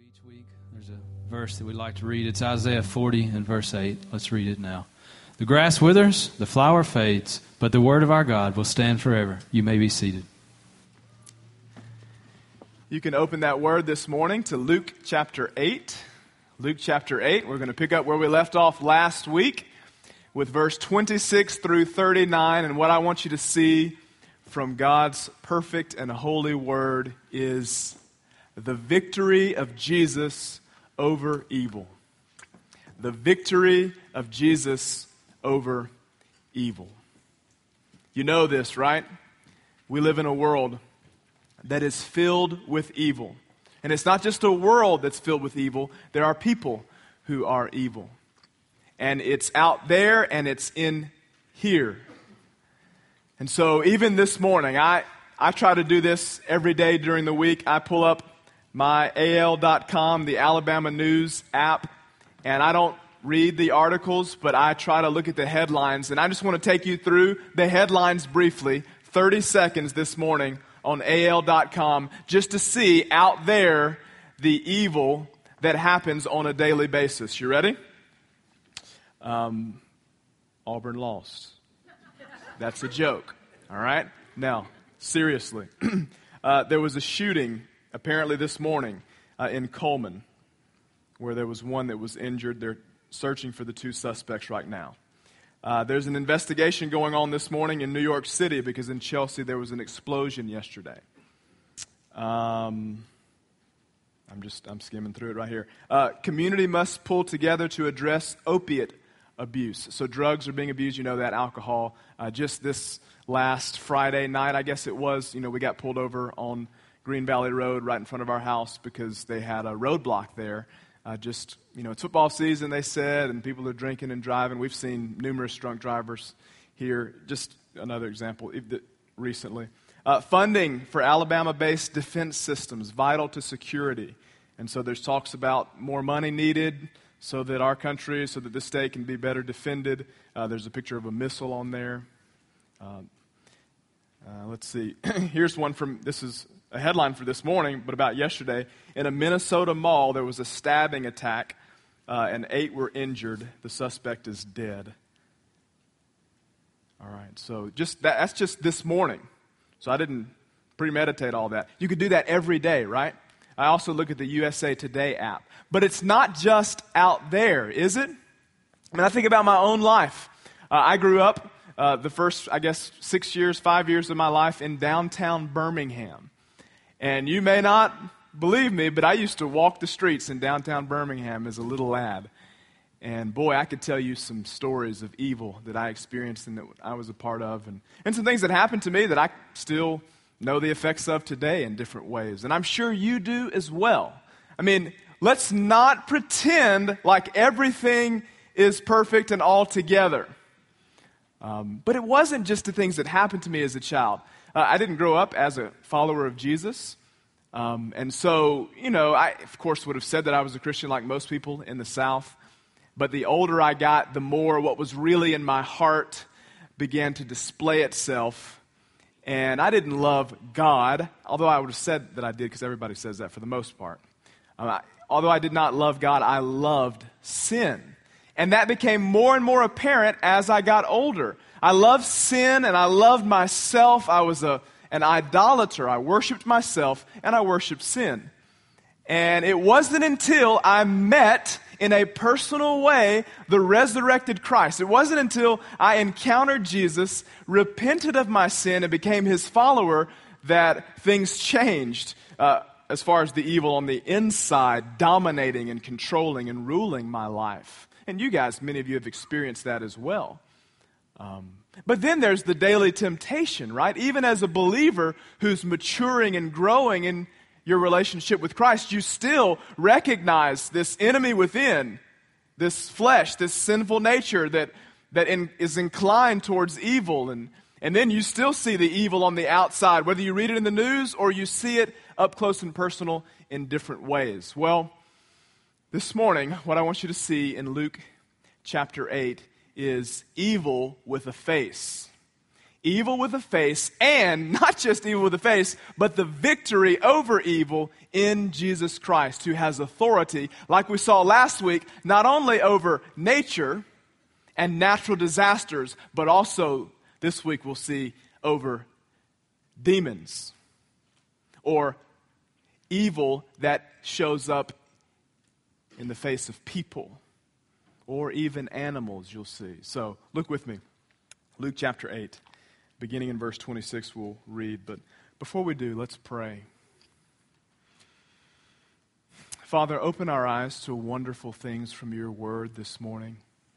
Each week, there's a verse that we like to read. It's Isaiah 40 and verse 8. Let's read it now. The grass withers, the flower fades, but the word of our God will stand forever. You may be seated. You can open that word this morning to Luke chapter 8. Luke chapter 8. We're going to pick up where we left off last week with verse 26 through 39. And what I want you to see from God's perfect and holy word is the victory of Jesus over evil. The victory of Jesus over evil. You know this, right? We live in a world that is filled with evil. And it's not just a world that's filled with evil. There are people who are evil. And it's out there and it's in here. And so even this morning, I try to do this every day during the week. I pull up my AL.com, the Alabama News app, and I don't read the articles, but I try to look at the headlines. And I just want to take you through the headlines briefly, 30 seconds this morning on AL.com, just to see out there the evil that happens on a daily basis. You ready? Auburn lost. That's a joke, all right? Now, seriously, there was a shooting apparently this morning in Coleman, where there was one that was injured. They're searching for the two suspects right now. There's an investigation going on this morning in New York City because in Chelsea there was an explosion yesterday. I'm skimming through it right here. Community must pull together to address opiate abuse. So drugs are being abused, you know that, alcohol. Just this last Friday night, I guess it was, we got pulled over on Green Valley Road right in front of our house because they had a roadblock there. It's football season, they said, and people are drinking and driving. We've seen numerous drunk drivers here. Just another example recently. Funding for Alabama-based defense systems, vital to security. And so there's talks about more money needed so that our country, so that this state can be better defended. There's a picture of a missile on there. Let's see. Here's one this is a headline for this morning, but about yesterday. In a Minnesota mall, there was a stabbing attack, and 8 were injured. The suspect is dead. All right, so that's just this morning. So I didn't premeditate all that. You could do that every day, right? I also look at the USA Today app. But it's not just out there, is it? I think about my own life. I grew up the first, 5 years of my life in downtown Birmingham. And you may not believe me, but I used to walk the streets in downtown Birmingham as a little lad. And boy, I could tell you some stories of evil that I experienced and that I was a part of. And some things that happened to me that I still know the effects of today in different ways. And I'm sure you do as well. Let's not pretend like everything is perfect and all together. But it wasn't just the things that happened to me as a child. I didn't grow up as a follower of Jesus. And so, I, of course, would have said that I was a Christian like most people in the South. But the older I got, the more what was really in my heart began to display itself. And I didn't love God, although I would have said that I did because everybody says that for the most part. Although I did not love God, I loved sin. And that became more and more apparent as I got older. I loved sin and I loved myself. I was an idolater. I worshiped myself and I worshiped sin. And it wasn't until I met in a personal way the resurrected Christ. It wasn't until I encountered Jesus, repented of my sin, and became his follower that things changed as far as the evil on the inside dominating and controlling and ruling my life. And you guys, many of you have experienced that as well. But then there's the daily temptation, right? Even as a believer who's maturing and growing in your relationship with Christ, you still recognize this enemy within, this flesh, this sinful nature that is inclined towards evil. And then you still see the evil on the outside, whether you read it in the news or you see it up close and personal in different ways. Well, this morning, what I want you to see in Luke chapter 8 is evil with a face. Evil with a face, and not just evil with a face, but the victory over evil in Jesus Christ, who has authority, like we saw last week, not only over nature and natural disasters, but also this week we'll see over demons or evil that shows up in the face of people or even animals, you'll see. So look with me. Luke chapter 8, beginning in verse 26, we'll read. But before we do, let's pray. Father, open our eyes to wonderful things from your word this morning.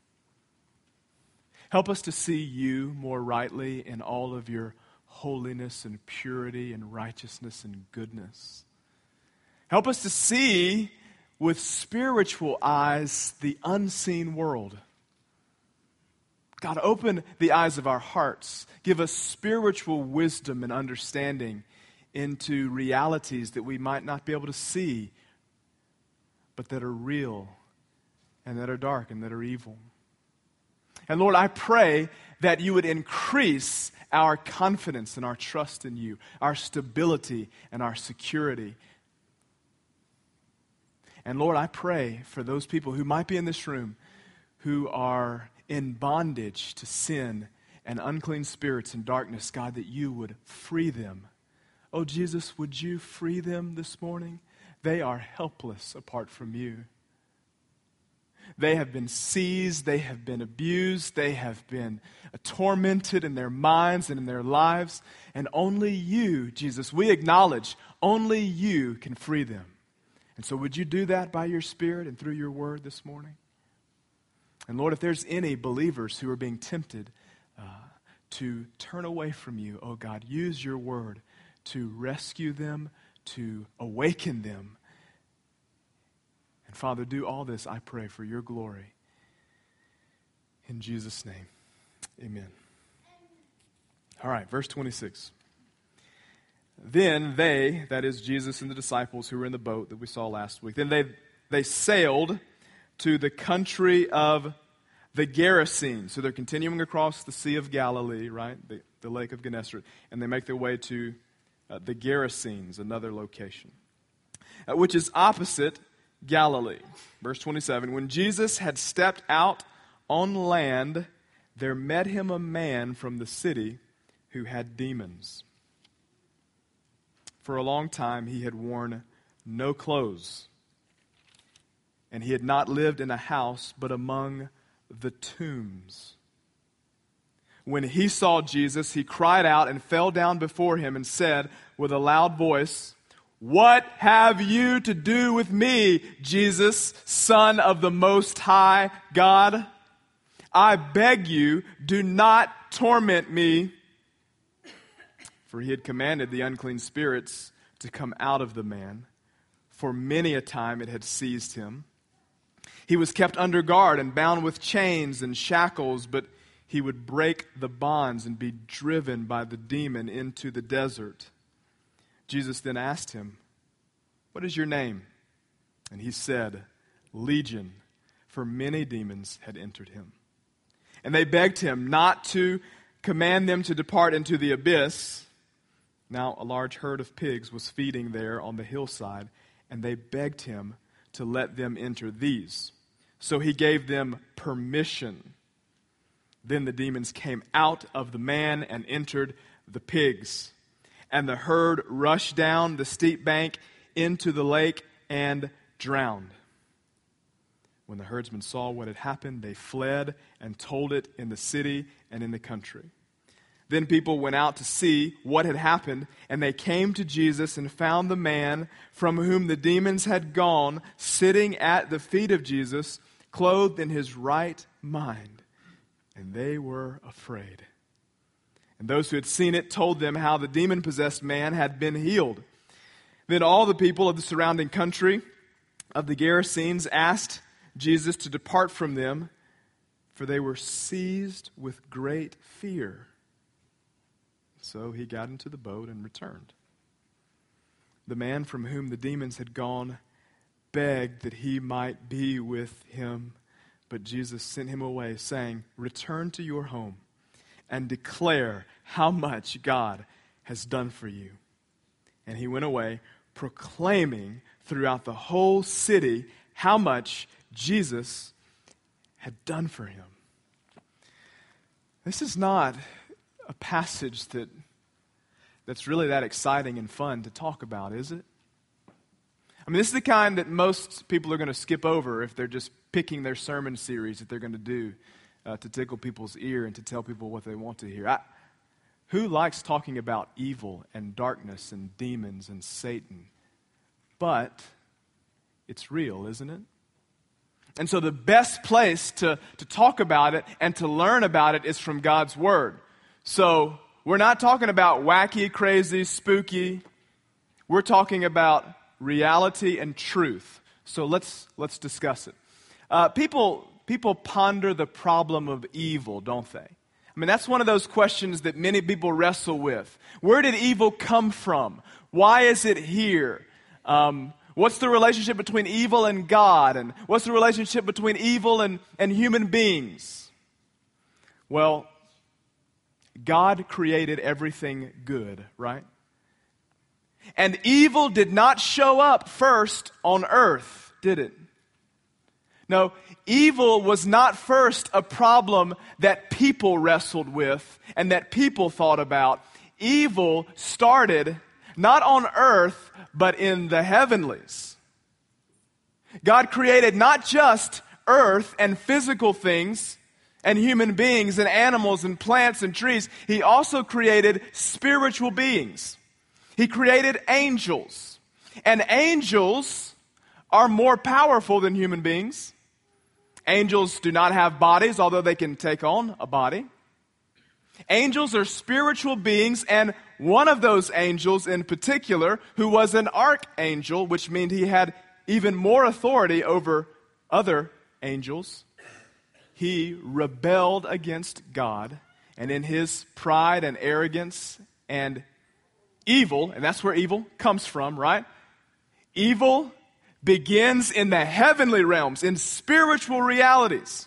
Help us to see you more rightly in all of your holiness and purity and righteousness and goodness. Help us to see with spiritual eyes the unseen world. God, open the eyes of our hearts. Give us spiritual wisdom and understanding into realities that we might not be able to see, but that are real and that are dark and that are evil. And Lord, I pray that you would increase our confidence and our trust in you, our stability and our security. And Lord, I pray for those people who might be in this room who are in bondage to sin and unclean spirits and darkness, God, that you would free them. Oh, Jesus, would you free them this morning? They are helpless apart from you. They have been seized, they have been abused, they have been tormented in their minds and in their lives, and only you, Jesus, we acknowledge, only you can free them. And so would you do that by your Spirit and through your word this morning? And Lord, if there's any believers who are being tempted to turn away from you, oh God, use your word to rescue them, to awaken them. And Father, do all this, I pray, for your glory. In Jesus' name, amen. All right, verse 26. Then they, that is Jesus and the disciples who were in the boat that we saw last week, then they sailed to the country of the Gerasenes. So they're continuing across the Sea of Galilee, right, the Lake of Gennesaret, and they make their way to the Gerasenes, another location, which is opposite Galilee. Verse 27, when Jesus had stepped out on land, there met him a man from the city who had demons. For a long time he had worn no clothes, and he had not lived in a house but among the tombs. When he saw Jesus, he cried out and fell down before him and said with a loud voice, "What have you to do with me, Jesus, Son of the Most High God? I beg you, do not torment me." For he had commanded the unclean spirits to come out of the man. For many a time it had seized him. He was kept under guard and bound with chains and shackles, but he would break the bonds and be driven by the demon into the desert. Jesus then asked him, "What is your name?" And he said, "Legion," for many demons had entered him. And they begged him not to command them to depart into the abyss. Now a large herd of pigs was feeding there on the hillside, and they begged him to let them enter these. So he gave them permission. Then the demons came out of the man and entered the pigs. And the herd rushed down the steep bank into the lake and drowned. When the herdsmen saw what had happened, they fled and told it in the city and in the country. Then people went out to see what had happened, and they came to Jesus and found the man from whom the demons had gone sitting at the feet of Jesus, clothed in his right mind. And they were afraid. And those who had seen it told them how the demon-possessed man had been healed. Then all the people of the surrounding country of the Gerasenes asked Jesus to depart from them, for they were seized with great fear. So he got into the boat and returned. The man from whom the demons had gone begged that he might be with him, but Jesus sent him away, saying, "Return to your home and declare how much God has done for you." And he went away proclaiming throughout the whole city how much Jesus had done for him. This is not a passage that's really that exciting and fun to talk about, is it? I mean, this is the kind that most people are going to skip over if they're just picking their sermon series that they're going to do to tickle people's ear and to tell people what they want to hear. Who likes talking about evil and darkness and demons and Satan? But it's real, isn't it? And so the best place to talk about it and to learn about it is from God's Word. So we're not talking about wacky, crazy, spooky. We're talking about reality and truth. So let's discuss it. People ponder the problem of evil, don't they? I mean, that's one of those questions that many people wrestle with. Where did evil come from? Why is it here? What's the relationship between evil and God? And what's the relationship between evil and human beings? Well, God created everything good, right? And evil did not show up first on earth, did it? No, evil was not first a problem that people wrestled with and that people thought about. Evil started not on earth, but in the heavenlies. God created not just earth and physical things and human beings and animals and plants and trees. He also created spiritual beings. He created angels. And angels are more powerful than human beings. Angels do not have bodies, although they can take on a body. Angels are spiritual beings, and one of those angels in particular, who was an archangel, which means he had even more authority over other angels, he rebelled against God, and in his pride and arrogance and evil, and that's where evil comes from, right? Evil begins in the heavenly realms, in spiritual realities.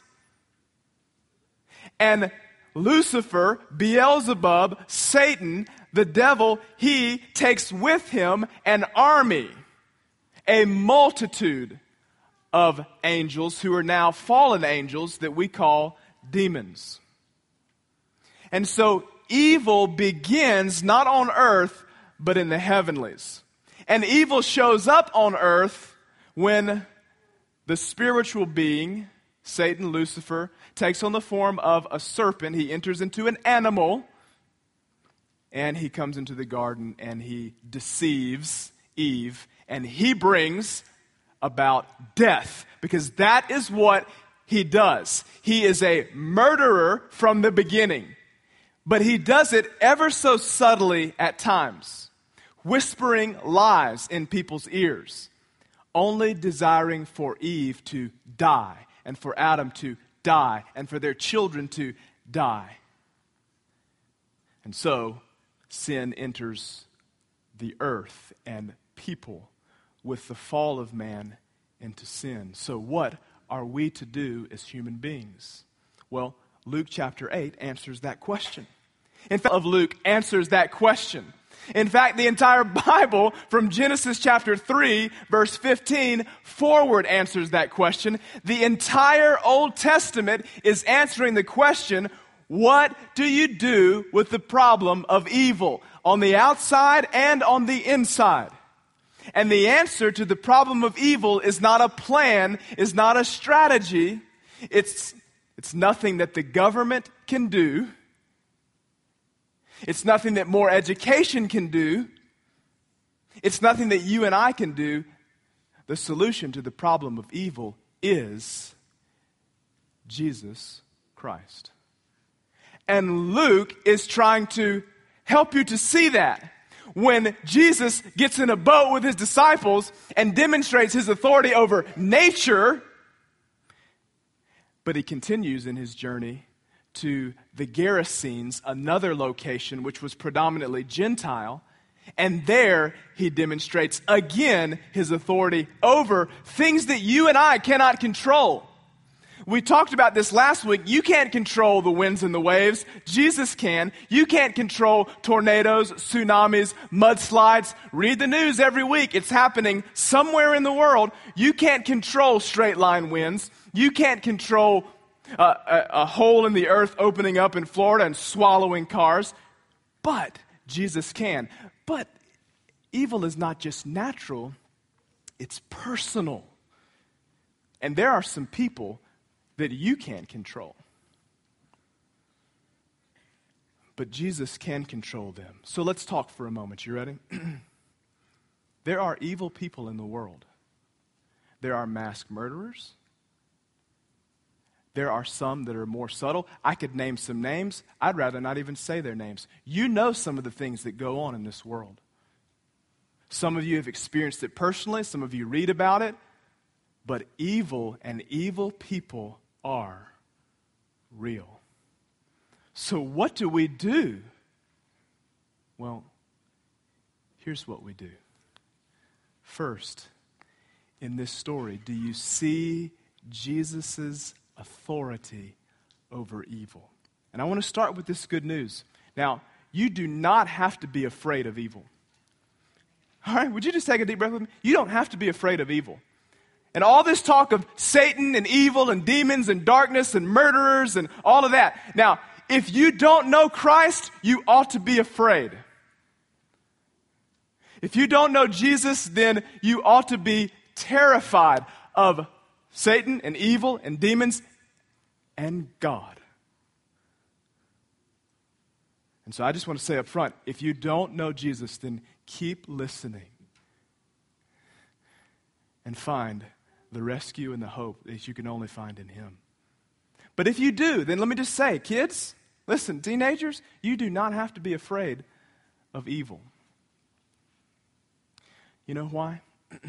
And Lucifer, Beelzebub, Satan, the devil, he takes with him an army, a multitude of angels who are now fallen angels that we call demons. And so evil begins not on earth, but in the heavenlies. And evil shows up on earth when the spiritual being, Satan, Lucifer, takes on the form of a serpent. He enters into an animal, and he comes into the garden, and he deceives Eve, and he brings about death, because that is what he does. He is a murderer from the beginning, but he does it ever so subtly at times, whispering lies in people's ears, only desiring for Eve to die, and for Adam to die, and for their children to die. And so, sin enters the earth and people with the fall of man into sin. So what are we to do as human beings? Well, Luke chapter 8 answers that question. In fact, Luke answers that question. In fact, the entire Bible from Genesis chapter 3, verse 15, forward answers that question. The entire Old Testament is answering the question, what do you do with the problem of evil on the outside and on the inside? And the answer to the problem of evil is not a plan, is not a strategy. It's nothing that the government can do. It's nothing that more education can do. It's nothing that you and I can do. The solution to the problem of evil is Jesus Christ. And Luke is trying to help you to see that. When Jesus gets in a boat with his disciples and demonstrates his authority over nature, but he continues in his journey to the Gerasenes, another location which was predominantly Gentile, and there he demonstrates again his authority over things that you and I cannot control. We talked about this last week. You can't control the winds and the waves. Jesus can. You can't control tornadoes, tsunamis, mudslides. Read the news every week. It's happening somewhere in the world. You can't control straight line winds. You can't control a hole in the earth opening up in Florida and swallowing cars. But Jesus can. But evil is not just natural. It's personal. And there are some people that you can't control. But Jesus can control them. So let's talk for a moment. You ready? There are evil people in the world. There are mass murderers. There are some that are more subtle. I could name some names. I'd rather not even say their names. You know some of the things that go on in this world. Some of you have experienced it personally. Some of you read about it. But evil and evil people are real. So what do we do? Well, here's what we do. First, in this story, do you see Jesus' authority over evil? And I want to start with this good news. Now, you do not have to be afraid of evil. All right, would you just take a deep breath with me? You don't have to be afraid of evil. And all this talk of Satan and evil and demons and darkness and murderers and all of that. Now, if you don't know Christ, you ought to be afraid. If you don't know Jesus, then you ought to be terrified of Satan and evil and demons and God. And so I just want to say up front, if you don't know Jesus, then keep listening and find the rescue and the hope that you can only find in Him. But if you do, then let me just say, kids, listen, teenagers, you do not have to be afraid of evil. You know why?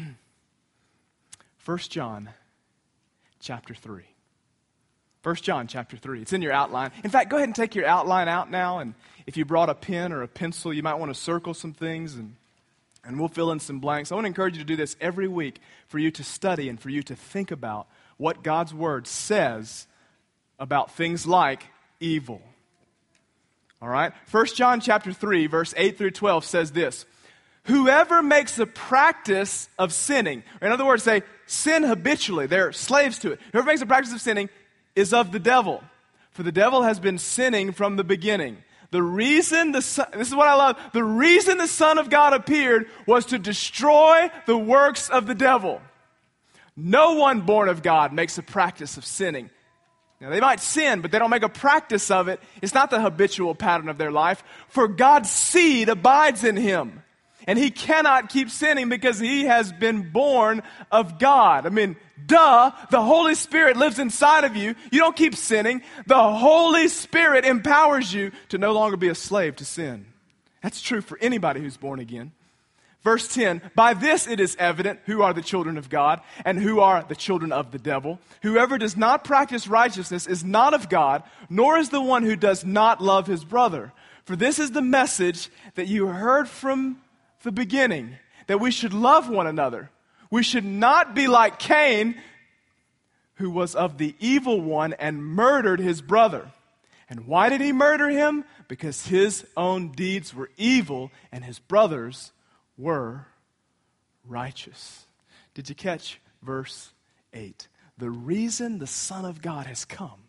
1 John chapter 3. 1 John chapter 3. It's in your outline. In fact, go ahead and take your outline out now, and if you brought a pen or a pencil, you might want to circle some things, and we'll fill in some blanks. I want to encourage you to do this every week for you to study and for you to think about what God's Word says about things like evil. All right? 1 John chapter 3, verse 8 through 12 says this: whoever makes a practice of sinning, or in other words, say, sin habitually, they're slaves to it. Whoever makes a practice of sinning is of the devil, for the devil has been sinning from the beginning. The reason this is what I love. The reason the Son of God appeared was to destroy the works of the devil. No one born of God makes a practice of sinning. Now, they might sin, but they don't make a practice of it. It's not the habitual pattern of their life. For God's seed abides in him. And he cannot keep sinning because he has been born of God. I mean, duh, the Holy Spirit lives inside of you. You don't keep sinning. The Holy Spirit empowers you to no longer be a slave to sin. That's true for anybody who's born again. Verse 10, by this it is evident who are the children of God and who are the children of the devil. Whoever does not practice righteousness is not of God, nor is the one who does not love his brother. For this is the message that you heard from the beginning, that we should love one another. We should not be like Cain, who was of the evil one and murdered his brother. And why did he murder him? Because his own deeds were evil and his brothers were righteous. Did you catch verse 8? The reason the Son of God has come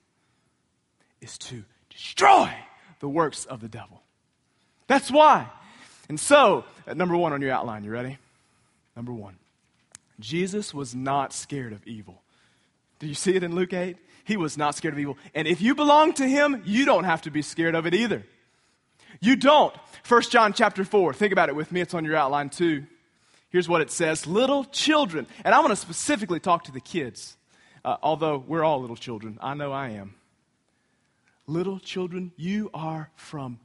is to destroy the works of the devil. That's why. And so, number one on your outline, you ready? Number one, Jesus was not scared of evil. Do you see it in Luke 8? He was not scared of evil. And if you belong to him, you don't have to be scared of it either. You don't. 1 John chapter 4. Think about it with me. It's on your outline too. Here's what it says. Little children. And I want to specifically talk to the kids. Although we're all little children. I know I am. Little children, you are from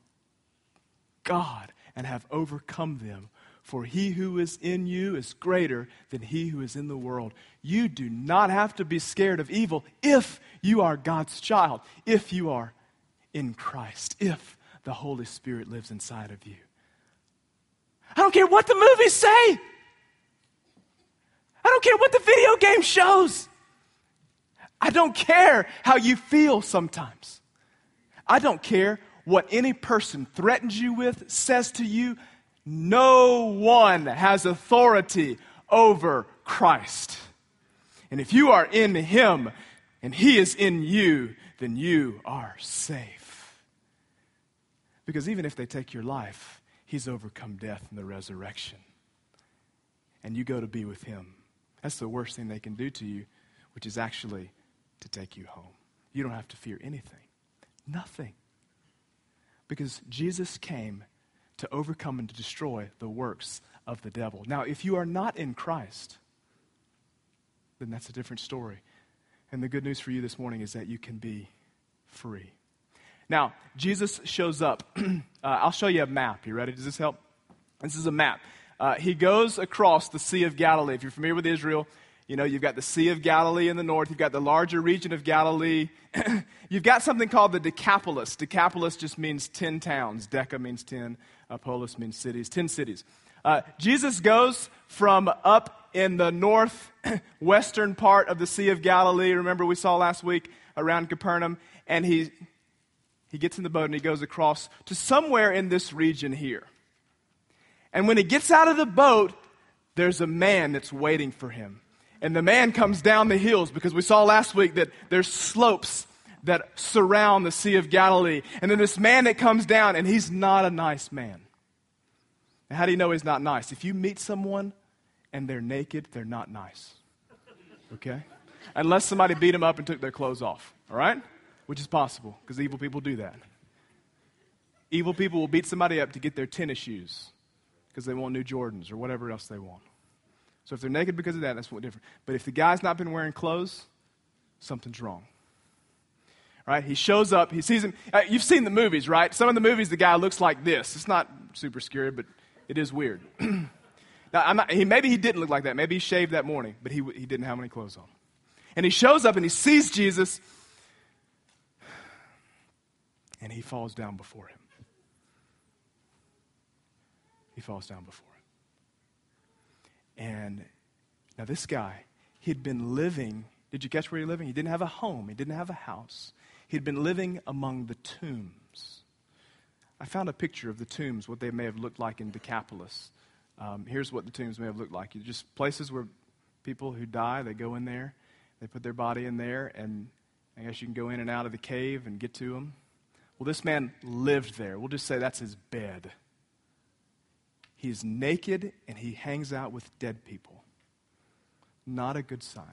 God and have overcome them. For he who is in you is greater than he who is in the world. You do not have to be scared of evil if you are God's child, if you are in Christ, if the Holy Spirit lives inside of you. I don't care what the movies say. I don't care what the video game shows. I don't care how you feel sometimes. I don't care what any person threatens you with, says to you. No one has authority over Christ. And if you are in him and he is in you, then you are safe. Because even if they take your life, he's overcome death in the resurrection. And you go to be with him. That's the worst thing they can do to you, which is actually to take you home. You don't have to fear anything. Nothing. Because Jesus came to overcome and to destroy the works of the devil. Now, if you are not in Christ, then that's a different story. And the good news for you this morning is that you can be free. Now, Jesus shows up. I'll show you a map. You ready? Does this help? This is a map. He goes across the Sea of Galilee. If you're familiar with Israel, you know, you've got the Sea of Galilee in the north. You've got the larger region of Galilee. You've got something called the Decapolis. Decapolis just means 10 towns. Deca means 10. Polis means cities. 10 cities. Jesus goes from up in the northwestern part of the Sea of Galilee. Remember we saw last week around Capernaum. And he gets in the boat and he goes across to somewhere in this region here. And when he gets out of the boat, there's a man that's waiting for him. And the man comes down the hills because we saw last week that there's slopes that surround the Sea of Galilee. And then this man that comes down, and he's not a nice man. And how do you know he's not nice? If you meet someone and they're naked, they're not nice. Okay? Unless somebody beat them up and took their clothes off. All right? Which is possible because evil people do that. Evil people will beat somebody up to get their tennis shoes because they want new Jordans or whatever else they want. So if they're naked because of that, that's what different. But if the guy's not been wearing clothes, something's wrong. Right? He shows up. He sees him. You've seen the movies, right? Some of the movies, the guy looks like this. It's not super scary, but it is weird. Now, maybe he didn't look like that. Maybe he shaved that morning, but he didn't have any clothes on. And he shows up and he sees Jesus, and he falls down before him. He falls down before him. And now this guy, he'd been living, did you catch where he was living? He didn't have a home. He didn't have a house. He'd been living among the tombs. I found a picture of the tombs, what they may have looked like in Decapolis. Here's what the tombs may have looked like. Just places where people who die, they go in there, they put their body in there, and I guess you can go in and out of the cave and get to them. Well, this man lived there. We'll just say that's his bed. He's naked and he hangs out with dead people. Not a good sign.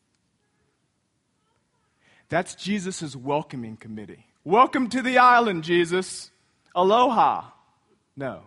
That's Jesus' welcoming committee. Welcome to the island, Jesus. Aloha. No.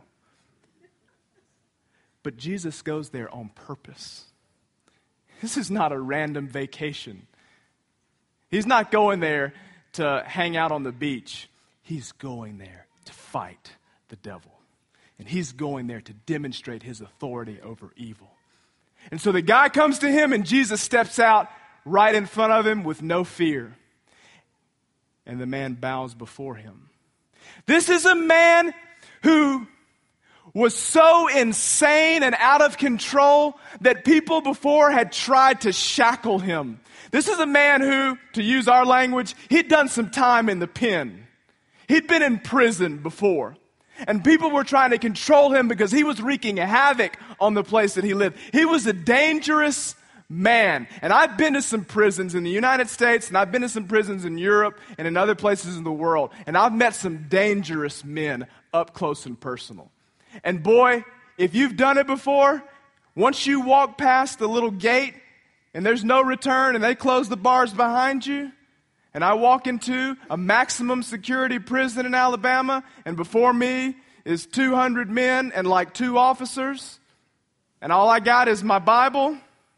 But Jesus goes there on purpose. This is not a random vacation. He's not going there to hang out on the beach. He's going there to fight the devil. And he's going there to demonstrate his authority over evil. And so the guy comes to him and Jesus steps out right in front of him with no fear. And the man bows before him. This is a man who was so insane and out of control that people before had tried to shackle him. This is a man who, to use our language, he'd done some time in the pen. He'd been in prison before. And people were trying to control him because he was wreaking havoc on the place that he lived. He was a dangerous man. And I've been to some prisons in the United States, and I've been to some prisons in Europe and in other places in the world. And I've met some dangerous men up close and personal. And boy, if you've done it before, once you walk past the little gate and there's no return and they close the bars behind you, and I walk into a maximum security prison in Alabama, and before me is 200 men and like 2 officers, and all I got is my Bible,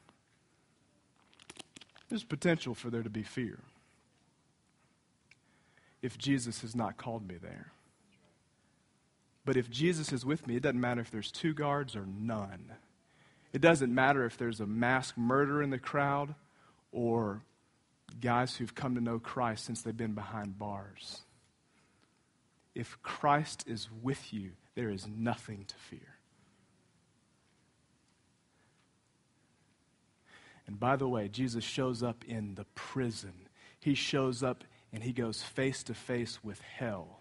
there's potential for there to be fear if Jesus has not called me there. But if Jesus is with me, it doesn't matter if there's 2 guards or none. It doesn't matter if there's a mass murderer in the crowd or guys who've come to know Christ since they've been behind bars. If Christ is with you, there is nothing to fear. And by the way, Jesus shows up in the prison. He shows up and he goes face to face with hell.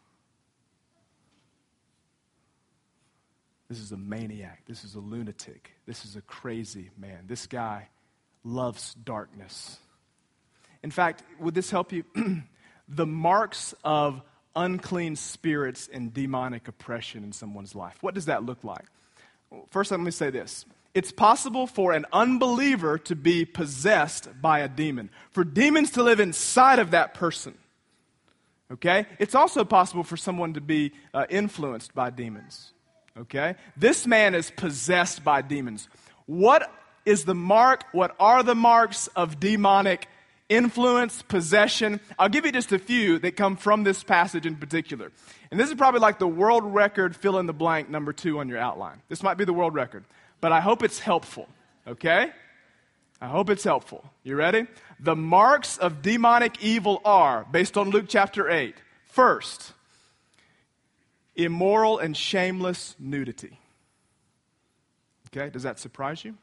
This is a maniac. This is a lunatic. This is a crazy man. This guy loves darkness. In fact, would this help you? The marks of unclean spirits and demonic oppression in someone's life. What does that look like? First, let me say this. It's possible for an unbeliever to be possessed by a demon, for demons to live inside of that person. Okay? It's also possible for someone to be influenced by demons. Okay? This man is possessed by demons. What is the mark? What are the marks of demonic influence, possession? I'll give you just a few that come from this passage in particular. And this is probably like the world record fill in the blank number 2 on your outline. This might be the world record, but I hope it's helpful. Okay? I hope it's helpful. You ready? The marks of demonic evil are, based on Luke chapter 8, first, immoral and shameless nudity. Okay? Does that surprise you?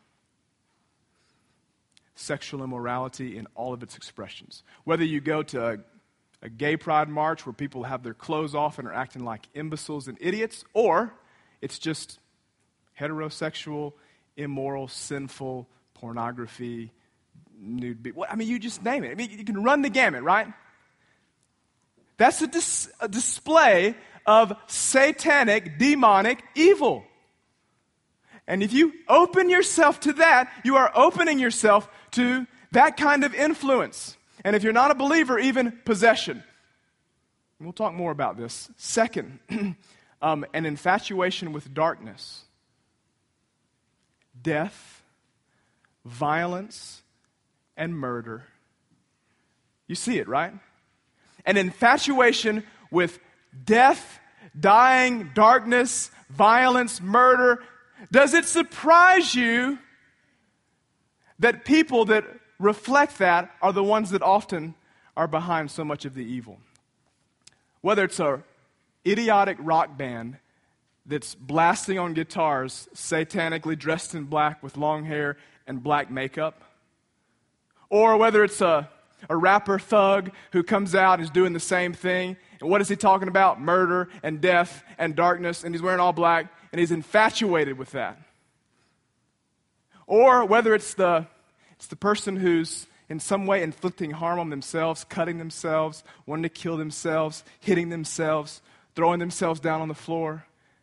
Sexual immorality in all of its expressions. Whether you go to a gay pride march where people have their clothes off and are acting like imbeciles and idiots, or it's just heterosexual, immoral, sinful, pornography, nude. You just name it. You can run the gamut, right? That's a display of satanic, demonic evil. And if you open yourself to that, you are opening yourself to that kind of influence. And if you're not a believer, even possession. We'll talk more about this. Second, an infatuation with darkness. Death, violence, and murder. You see it, right? An infatuation with death, dying, darkness, violence, murder. Does it surprise you that people that reflect that are the ones that often are behind so much of the evil? Whether it's an idiotic rock band that's blasting on guitars, satanically dressed in black with long hair and black makeup, or whether it's a rapper thug who comes out and is doing the same thing, and what is he talking about? Murder and death and darkness, and he's wearing all black, and he's infatuated with that. Or whether it's the person who's in some way inflicting harm on themselves, cutting themselves, wanting to kill themselves, hitting themselves, throwing themselves down on the floor.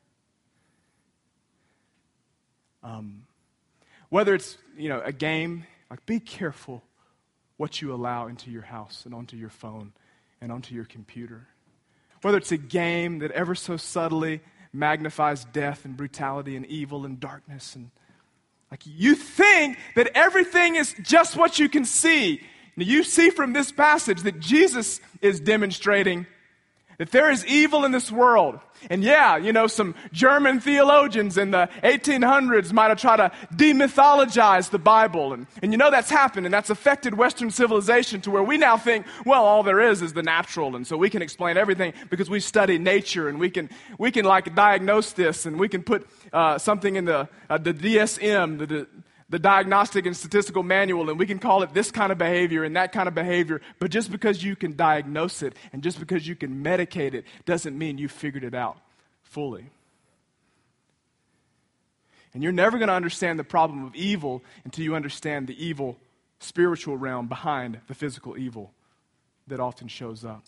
Whether it's, a game, like be careful what you allow into your house and onto your phone and onto your computer. Whether it's a game that ever so subtly magnifies death and brutality and evil and darkness, and you think that everything is just what you can see. Now, you see from this passage that Jesus is demonstrating that there is evil in this world. And some German theologians in the 1800s might have tried to demythologize the Bible. And that's happened, and that's affected Western civilization to where we now think, well, all there is the natural. And so we can explain everything because we study nature, and we can diagnose this, and we can put something in the DSM, the Diagnostic and Statistical Manual, and we can call it this kind of behavior and that kind of behavior. But just because you can diagnose it and just because you can medicate it doesn't mean you figured it out fully. And you're never going to understand the problem of evil until you understand the evil spiritual realm behind the physical evil that often shows up.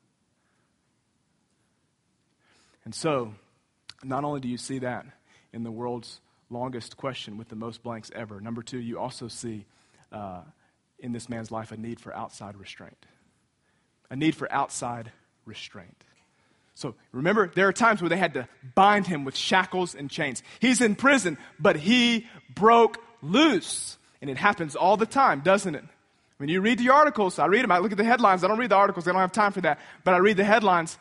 And so, not only do you see that in the world's longest question with the most blanks ever. Number 2, you also see in this man's life a need for outside restraint. A need for outside restraint. So remember, there are times where they had to bind him with shackles and chains. He's in prison, but he broke loose. And it happens all the time, doesn't it? When you read the articles, I read them, I look at the headlines. I don't read the articles, I don't have time for that. But I read the headlines.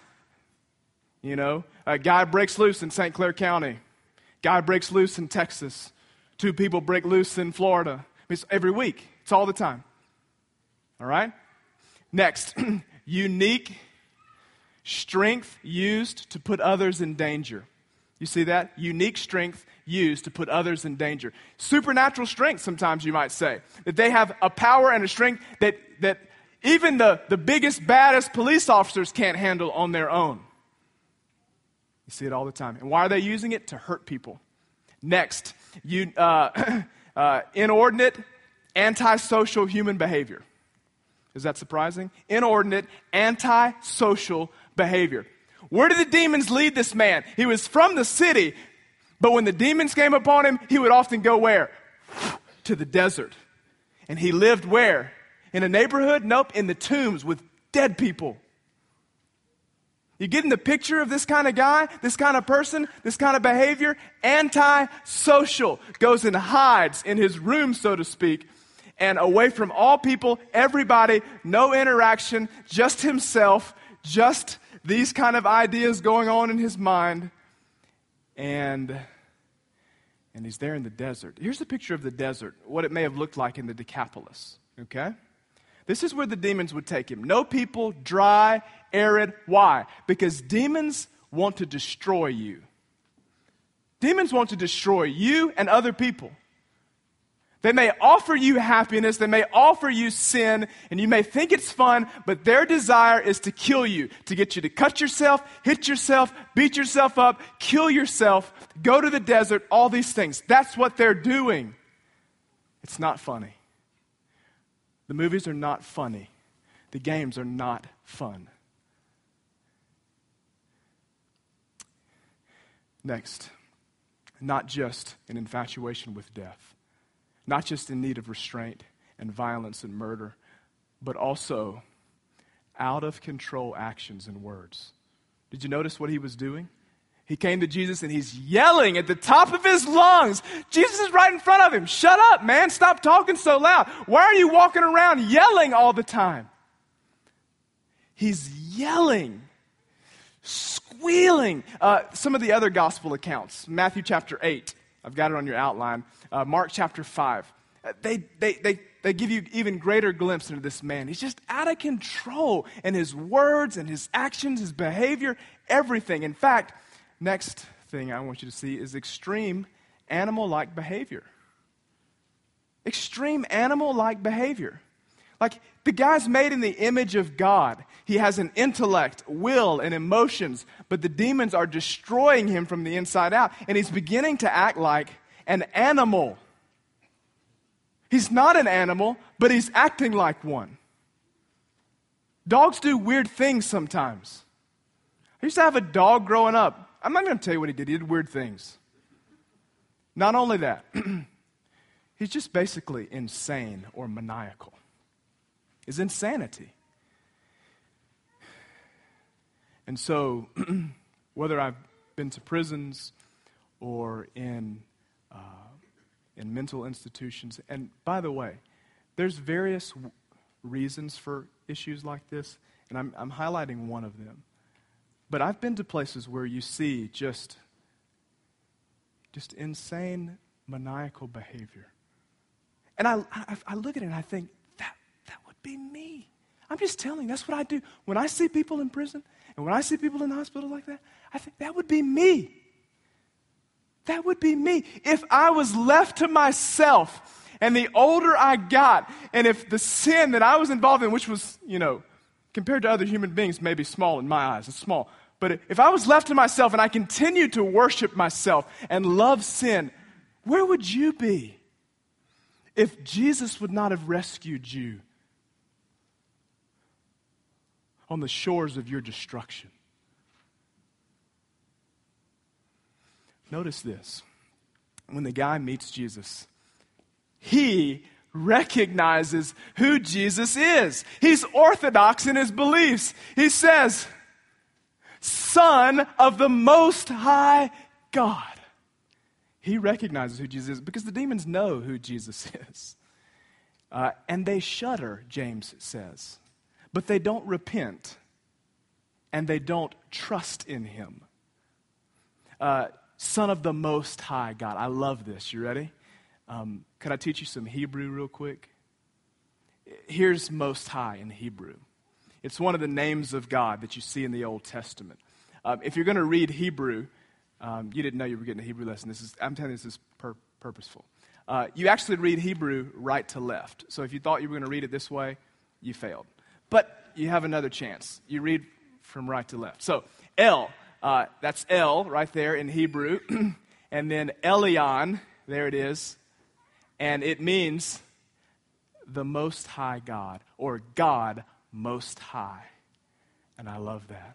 A guy breaks loose in St. Clair County. Guy breaks loose in Texas. 2 people break loose in Florida. It's every week. It's all the time. All right? Next, unique strength used to put others in danger. You see that? Unique strength used to put others in danger. Supernatural strength, sometimes you might say. That they have a power and a strength that even the biggest, baddest police officers can't handle on their own. You see it all the time. And why are they using it? To hurt people. Next, inordinate, antisocial human behavior. Is that surprising? Inordinate, antisocial behavior. Where did the demons lead this man? He was from the city, but when the demons came upon him, he would often go where? To the desert. And he lived where? In a neighborhood? Nope, in the tombs with dead people. You getting the picture of this kind of guy, this kind of person, this kind of behavior? Anti-social. Goes and hides in his room, so to speak, and away from all people, everybody, no interaction, just himself, just these kind of ideas going on in his mind. And he's there in the desert. Here's a picture of the desert, what it may have looked like in the Decapolis, okay? This is where the demons would take him. No people, dry, arid. Why? Because demons want to destroy you. Demons want to destroy you and other people. They may offer you happiness, they may offer you sin, and you may think it's fun, but their desire is to kill you, to get you to cut yourself, hit yourself, beat yourself up, kill yourself, go to the desert, all these things. That's what they're doing. It's not funny. The movies are not funny. The games are not fun. Next, not just an infatuation with death. Not just in need of restraint and violence and murder, but also out of control actions and words. Did you notice what he was doing? He came to Jesus and he's yelling at the top of his lungs. Jesus is right in front of him. Shut up, man. Stop talking so loud. Why are you walking around yelling all the time? He's yelling, squealing. Some of the other gospel accounts, Matthew chapter 8. I've got it on your outline. Mark chapter 5. They give you even greater glimpse into this man. He's just out of control in his words and his actions, his behavior, everything. In fact, next thing I want you to see is extreme animal-like behavior. Extreme animal-like behavior. Like, the guy's made in the image of God. He has an intellect, will, and emotions, but the demons are destroying him from the inside out, and he's beginning to act like an animal. He's not an animal, but he's acting like one. Dogs do weird things sometimes. I used to have a dog growing up. I'm not going to tell you what he did. He did weird things. Not only that, he's just basically insane or maniacal. Is insanity. And so, whether I've been to prisons or in mental institutions, and by the way, there's various reasons for issues like this, and I'm highlighting one of them. But I've been to places where you see just insane, maniacal behavior. And I look at it and I think, that would be me. I'm just telling you, that's what I do. When I see people in prison and when I see people in the hospital like that, I think that would be me. That would be me. If I was left to myself and the older I got, and if the sin that I was involved in, which was, compared to other human beings, maybe small in my eyes, it's small. But if I was left to myself and I continued to worship myself and love sin, where would you be if Jesus would not have rescued you on the shores of your destruction? Notice this. When the guy meets Jesus, he recognizes who Jesus is. He's orthodox in his beliefs. He says, Son of the Most High God. He recognizes who Jesus is because the demons know who Jesus is. And they shudder, James says. But they don't repent. And they don't trust in him. Son of the Most High God. I love this. You ready? Could I teach you some Hebrew real quick? Here's Most High in Hebrew. It's one of the names of God that you see in the Old Testament. If you're going to read Hebrew, You didn't know you were getting a Hebrew lesson. I'm telling you, this is purposeful. You actually read Hebrew right to left. So if you thought you were going to read it this way, you failed. But you have another chance. You read from right to left. So El, that's El right there in Hebrew. And then Elyon, there it is. And it means the Most High God, or God Most High. And I love that.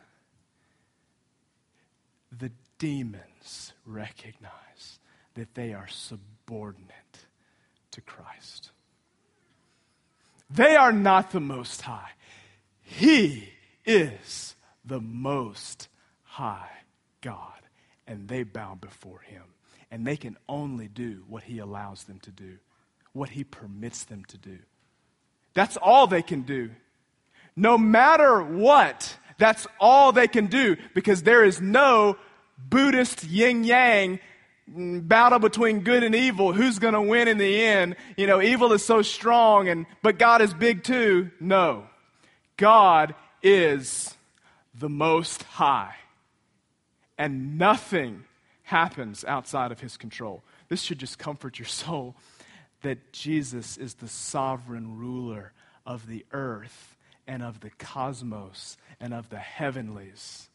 The demons recognize that they are subordinate to Christ. They are not the Most High. He is the Most High God. And they bow before him. And they can only do what he allows them to do, what he permits them to do. That's all they can do. No matter what, that's all they can do, because there is no Buddhist yin-yang battle between good and evil. Who's going to win in the end? You know, evil is so strong, but God is big too. No. God is the Most High. And nothing happens outside of his control. This should just comfort your soul that Jesus is the sovereign ruler of the earth and of the cosmos and of the heavenlies.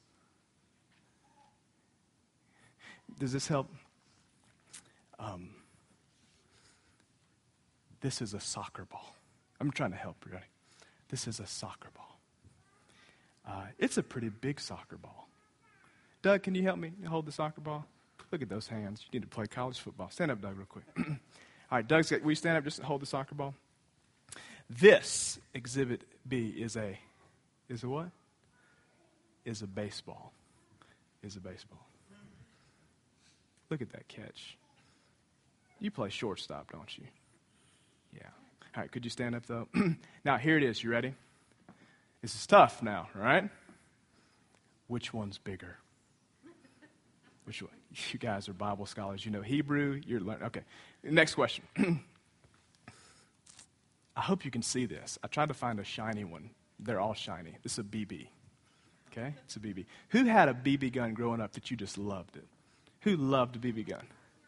Does this help? This is a soccer ball. I'm trying to help you. Ready? This is a soccer ball. It's a pretty big soccer ball. Doug, can you help me hold the soccer ball? Look at those hands. You need to play college football. Stand up, Doug, real quick. All right, Doug, will you stand up just to hold the soccer ball? This, Exhibit B, is a what? Is a baseball. Is a baseball. Look at that catch. You play shortstop, don't you? Yeah. All right, could you stand up, though? Now, here it is. You ready? This is tough now, right? Which one's bigger? Which one? You guys are Bible scholars. You know Hebrew. You're learning. Okay. Next question. I hope you can see this. I tried to find a shiny one. They're all shiny. This is a BB. Okay? It's a BB. Who had a BB gun growing up that you just loved it? Who loved a BB gun?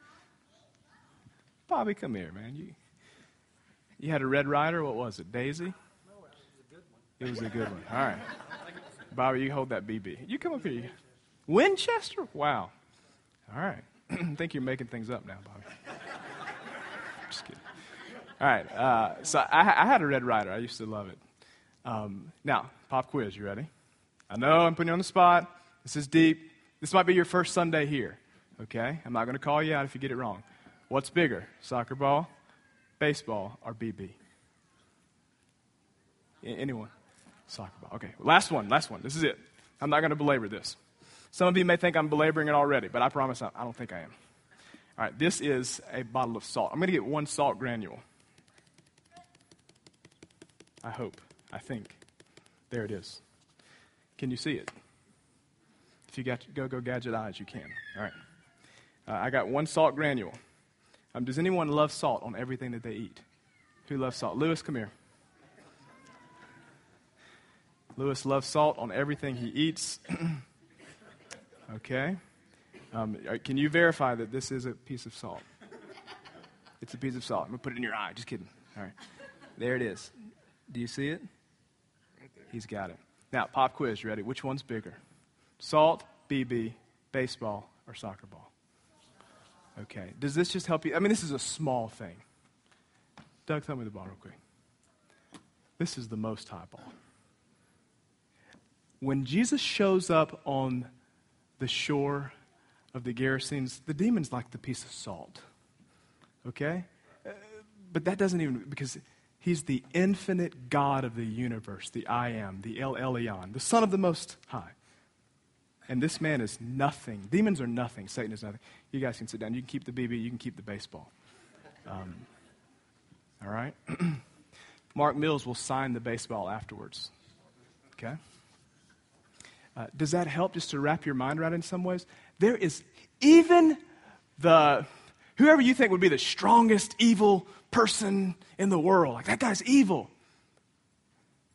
Bobby, come here, man. You had a Red Ryder. What was it? Daisy? No, it was a good one. It was a good one. All right. Bobby, you hold that BB. You come up here. Winchester? Wow. All right. I think you're making things up now, Bobby. Just kidding. All right. So I had a Red Ryder. I used to love it. Now, pop quiz. You ready? I know I'm putting you on the spot. This is deep. This might be your first Sunday here. Okay? I'm not going to call you out if you get it wrong. What's bigger, soccer ball, baseball, or BB? Anyone? Soccer ball. Okay. Last one. This is it. I'm not going to belabor this. Some of you may think I'm belaboring it already, but I promise I don't think I am. All right, this is a bottle of salt. I'm going to get one salt granule. I hope. I think. There it is. Can you see it? If you got go gadget eyes, you can. All right. I got one salt granule. Does anyone love salt on everything that they eat? Who loves salt? Lewis, come here. Lewis loves salt on everything he eats. Okay. Can you verify that this is a piece of salt? It's a piece of salt. I'm going to put it in your eye. Just kidding. All right. There it is. Do you see it? Right there. He's got it. Now, pop quiz. You ready? Which one's bigger? Salt, BB, baseball, or soccer ball? Okay. Does this just help you? I mean, this is a small thing. Doug, tell me the ball real quick. This is the Most High ball. When Jesus shows up on the shore of the Gerasenes, the demon's like the piece of salt. Okay? But that doesn't even, because he's the infinite God of the universe, the I Am, the El Elyon, the Son of the Most High. And this man is nothing. Demons are nothing. Satan is nothing. You guys can sit down. You can keep the BB. You can keep the baseball. All right? Mark Mills will sign the baseball afterwards. Okay? Does that help just to wrap your mind around it in some ways? There is even whoever you think would be the strongest evil person in the world, like that guy's evil.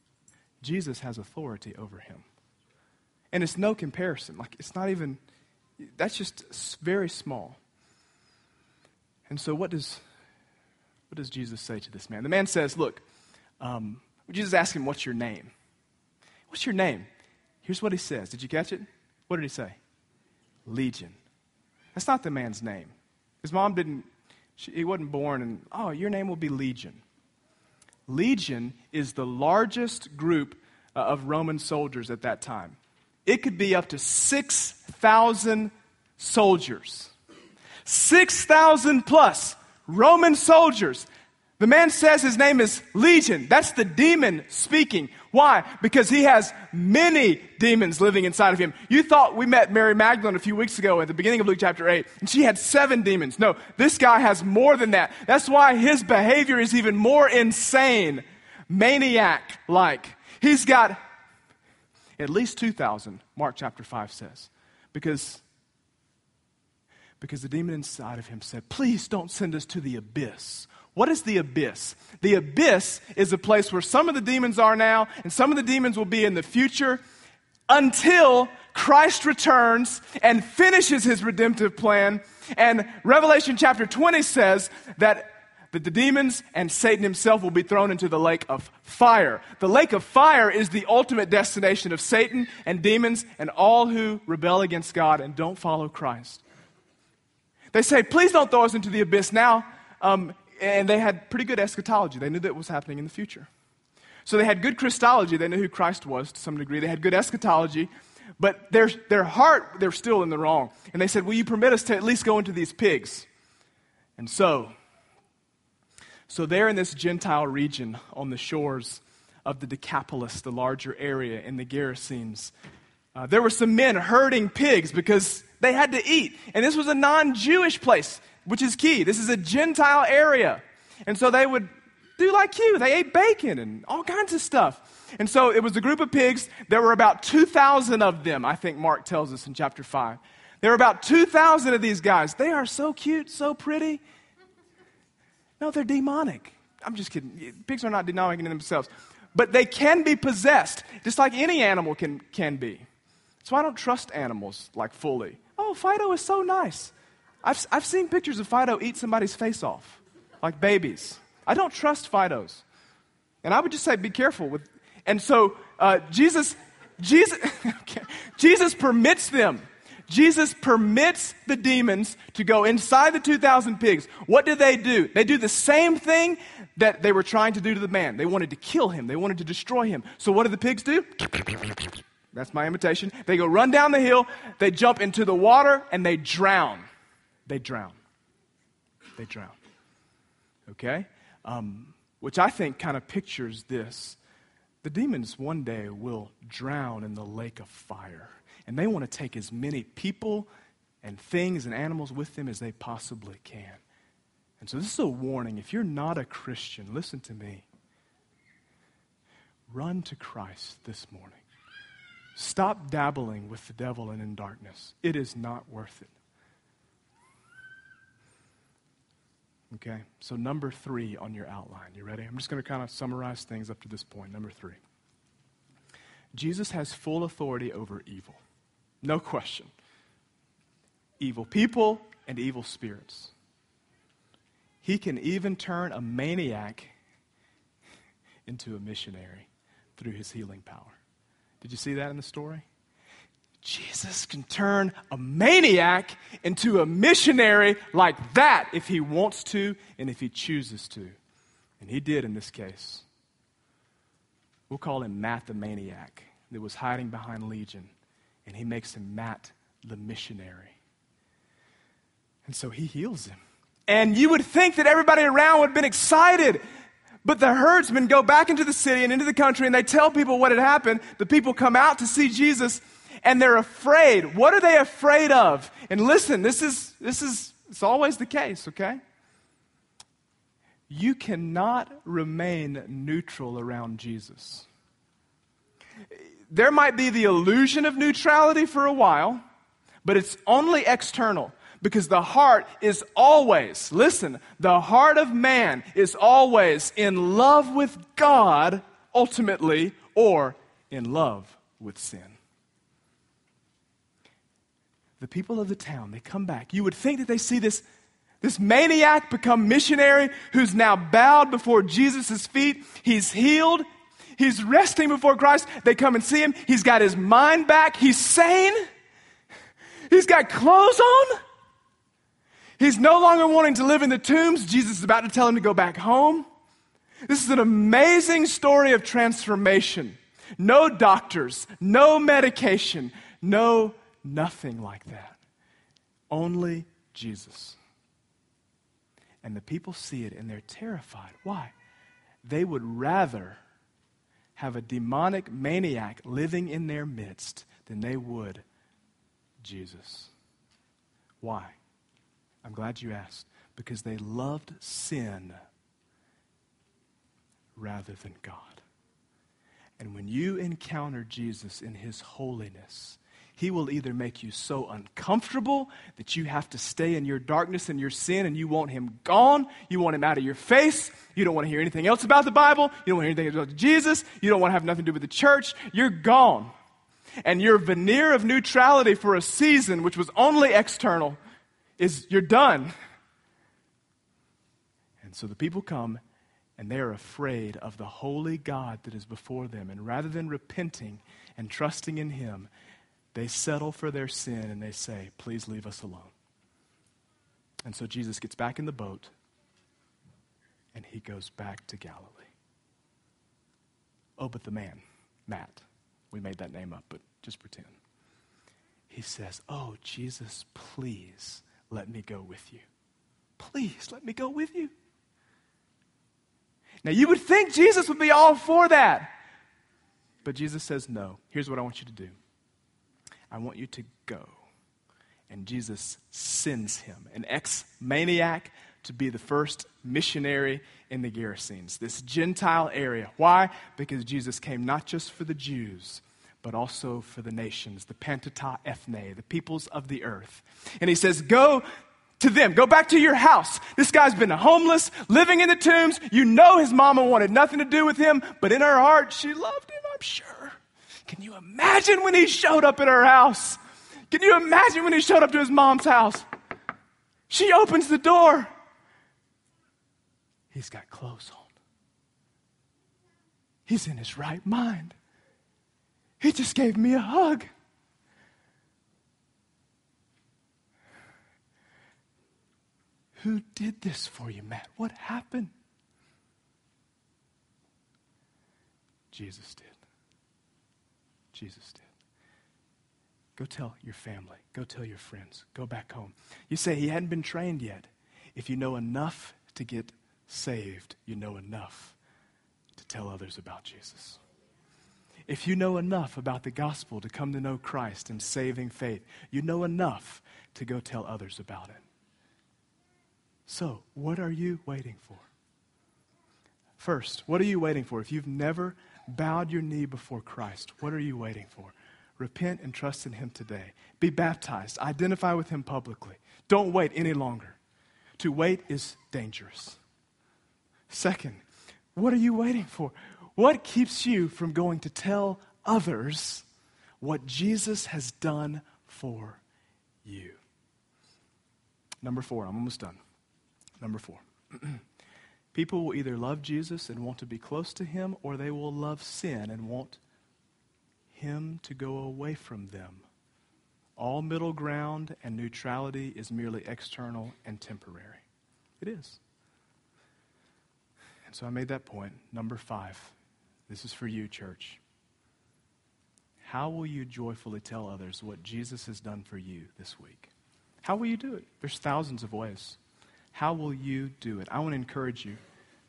Jesus has authority over him. And it's no comparison. Like, it's not even, That's just very small. And so what does Jesus say to this man? The man says, look, Jesus asked him, what's your name? What's your name? Here's what he says. Did you catch it? What did he say? Legion. That's not the man's name. His mom he wasn't born and, oh, your name will be Legion. Legion is the largest group of Roman soldiers at that time. It could be up to 6,000 soldiers. 6,000 plus Roman soldiers. The man says his name is Legion. That's the demon speaking. Why? Because he has many demons living inside of him. You thought we met Mary Magdalene a few weeks ago at the beginning of Luke chapter 8, and she had 7 demons. No, this guy has more than that. That's why his behavior is even more insane, maniac-like. He's got at least 2,000, Mark chapter 5 says, because the demon inside of him said, please don't send us to the abyss. What is the abyss? The abyss is a place where some of the demons are now and some of the demons will be in the future until Christ returns and finishes his redemptive plan. And Revelation chapter 20 says that the demons and Satan himself will be thrown into the lake of fire. The lake of fire is the ultimate destination of Satan and demons and all who rebel against God and don't follow Christ. They say, please don't throw us into the abyss now. And they had pretty good eschatology. They knew that was happening in the future. So they had good Christology. They knew who Christ was to some degree. They had good eschatology. But their heart, they're still in the wrong. And they said, will you permit us to at least go into these pigs? And so there in this Gentile region on the shores of the Decapolis, the larger area in the Gerasenes, there were some men herding pigs because they had to eat. And this was a non-Jewish place, which is key. This is a Gentile area. And so they would do like you. They ate bacon and all kinds of stuff. And so it was a group of pigs. There were about 2,000 of them, I think Mark tells us in chapter 5. There were about 2,000 of these guys. They are so cute, so pretty. No, they're demonic. I'm just kidding. Pigs are not demonic in themselves. But they can be possessed, just like any animal can be. So I don't trust animals like fully. Oh, Fido is so nice. I've seen pictures of Fido eat somebody's face off, like babies. I don't trust Fidos. And I would just say be careful with. And so Jesus permits them. Jesus permits the demons to go inside the 2,000 pigs. What do? They do the same thing that they were trying to do to the man. They wanted to kill him. They wanted to destroy him. So what do the pigs do? That's my imitation. They go run down the hill. They jump into the water and they drown. They drown. Okay? Which I think kind of pictures this. The demons one day will drown in the lake of fire. And they want to take as many people and things and animals with them as they possibly can. And so this is a warning. If you're not a Christian, listen to me. Run to Christ this morning. Stop dabbling with the devil and in darkness. It is not worth it. Okay, so number 3 on your outline. You ready? I'm just going to kind of summarize things up to this point. Number 3. Jesus has full authority over evil. No question. Evil people and evil spirits. He can even turn a maniac into a missionary through his healing power. Did you see that in the story? Jesus can turn a maniac into a missionary like that if he wants to and if he chooses to. And he did in this case. We'll call him Matt the maniac that was hiding behind Legion. And he makes him Matt the missionary. And so he heals him. And you would think that everybody around would have been excited. But the herdsmen go back into the city and into the country and they tell people what had happened. The people come out to see Jesus and they're afraid. What are they afraid of? And listen, this is it's always the case, okay? You cannot remain neutral around Jesus. There might be the illusion of neutrality for a while, but it's only external. Because the heart is always, listen, the heart of man is always in love with God, ultimately, or in love with sin. the people of the town, they come back. You would think that they see this maniac become missionary who's now bowed before Jesus' feet. He's healed. He's resting before Christ. They come and see him. He's got his mind back. He's sane. He's got clothes on. He's no longer wanting to live in the tombs. Jesus is about to tell him to go back home. This is an amazing story of transformation. No doctors, no medication, nothing like that. Only Jesus. And the people see it and they're terrified. Why? They would rather have a demonic maniac living in their midst than they would Jesus. Why? I'm glad you asked. Because they loved sin rather than God. And when you encounter Jesus in his holiness, he will either make you so uncomfortable that you have to stay in your darkness and your sin and you want him gone. You want him out of your face. You don't want to hear anything else about the Bible. You don't want to hear anything about Jesus. You don't want to have nothing to do with the church. You're gone. And your veneer of neutrality for a season, which was only external, you're done. And so the people come and they're afraid of the holy God that is before them. And rather than repenting and trusting in him, they settle for their sin and they say, please leave us alone. And so Jesus gets back in the boat and he goes back to Galilee. Oh, but the man, Matt, we made that name up, but just pretend. He says, oh, Jesus, please let me go with you. Please let me go with you. Now, you would think Jesus would be all for that. But Jesus says, no. Here's what I want you to do. I want you to go. And Jesus sends him, an ex-maniac, to be the first missionary in the Gerasenes, this Gentile area. Why? Because Jesus came not just for the Jews, but also for the nations, the Pantata Ethne, the peoples of the earth. And he says, go to them. Go back to your house. This guy's been homeless, living in the tombs. You know his mama wanted nothing to do with him, but in her heart, she loved him, I'm sure. Can you imagine when he showed up at her house? Can you imagine when he showed up to his mom's house? She opens the door. He's got clothes on. He's in his right mind. He just gave me a hug. Who did this for you, Matt? What happened? Jesus did. Jesus did. Go tell your family. Go tell your friends. Go back home. You say he hadn't been trained yet. If you know enough to get saved, you know enough to tell others about Jesus. If you know enough about the gospel to come to know Christ and saving faith, you know enough to go tell others about it. So, what are you waiting for? First, what are you waiting for? If you've never bowed your knee before Christ, what are you waiting for? Repent and trust in him today. Be baptized. Identify with him publicly. Don't wait any longer. To wait is dangerous. Second, what are you waiting for? What keeps you from going to tell others what Jesus has done for you? Number 4, I'm almost done. Number 4. People will either love Jesus and want to be close to him, or they will love sin and want him to go away from them. All middle ground and neutrality is merely external and temporary. It is. And so I made that point. Number 5. This is for you, church. How will you joyfully tell others what Jesus has done for you this week? How will you do it? There's thousands of ways. How will you do it? I want to encourage you.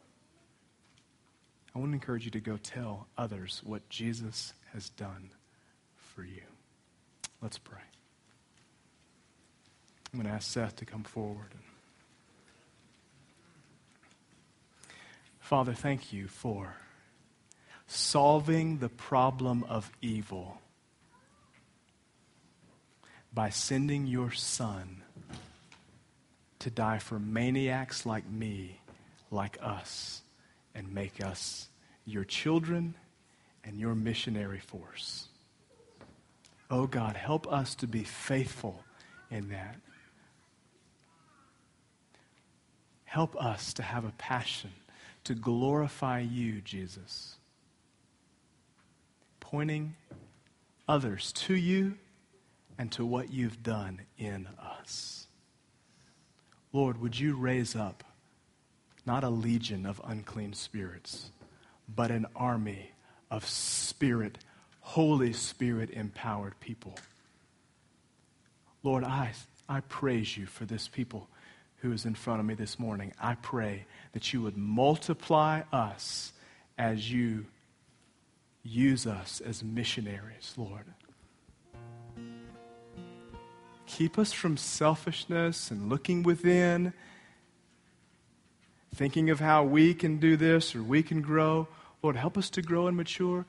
I want to encourage you to go tell others what Jesus has done for you. Let's pray. I'm going to ask Seth to come forward. Father, thank you for solving the problem of evil by sending your Son to die for maniacs like me, like us, and make us your children and your missionary force. Oh God, help us to be faithful in that. Help us to have a passion to glorify you, Jesus, pointing others to you and to what you've done in us. Lord, would you raise up not a legion of unclean spirits, but an army of Holy Spirit empowered people. Lord, I praise you for this people who is in front of me this morning. I pray that you would multiply us as you use us as missionaries, Lord. Keep us from selfishness and looking within, thinking of how we can do this or we can grow. Lord, help us to grow and mature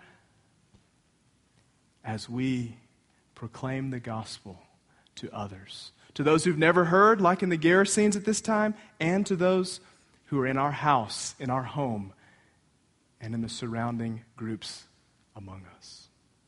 as we proclaim the gospel to others. To those who've never heard, like in the Gerasenes at this time, and to those who are in our house, in our home, and in the surrounding groups among us.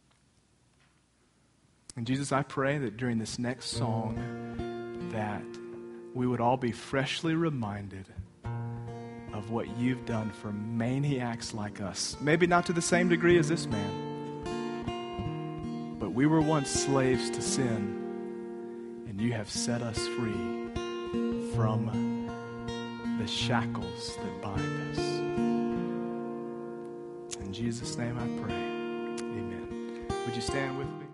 And Jesus, I pray that during this next song that we would all be freshly reminded of what you've done for maniacs like us. Maybe not to the same degree as this man, but we were once slaves to sin, and you have set us free from the shackles that bind us. In Jesus' name I pray. Amen. Would you stand with me?